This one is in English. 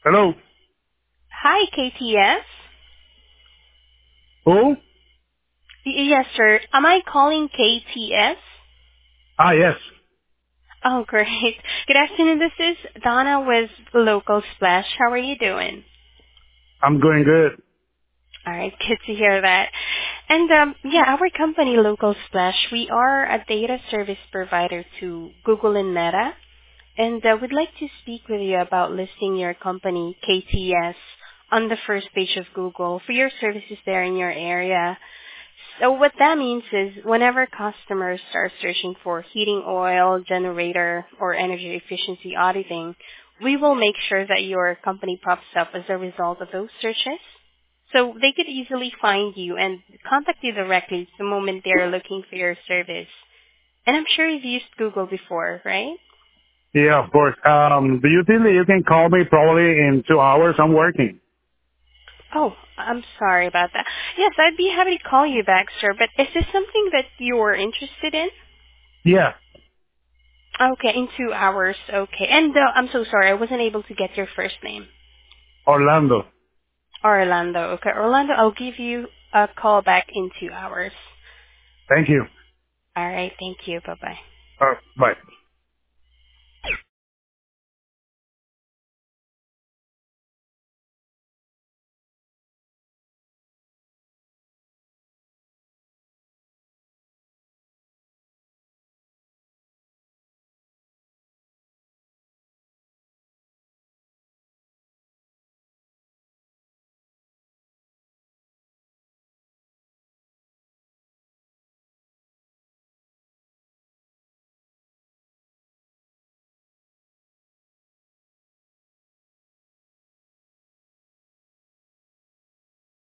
Hello. Hi, KTS. Who? Yes, sir. Am I calling KTS? Ah, yes. Oh, great. Good afternoon. This is Donna with Local Splash. How are you doing? I'm doing good. All right, good to hear that. And yeah, our company, Local Splash, we are a data service provider to Google and Meta, and we'd like to speak with you about listing your company, KTS, on the first page of Google for your services there in your area. So what that means is whenever customers start searching for heating oil, generator, or energy efficiency auditing, we will make sure that your company pops up as a result of those searches. So they could easily find you and contact you directly the moment they're looking for your service. And I'm sure you've used Google before, right? Yeah, of course. Do you think that you can call me probably in 2 hours? I'm working. Oh, I'm sorry about that. Yes, I'd be happy to call you back, sir, but is this something that you're interested in? Yeah, Okay, in 2 hours. Okay. And I'm so sorry, I wasn't able to get your first name. Orlando. Orlando. Okay, Orlando, I'll give you a call back in 2 hours. Thank you. All right, thank you. Bye-bye. Bye.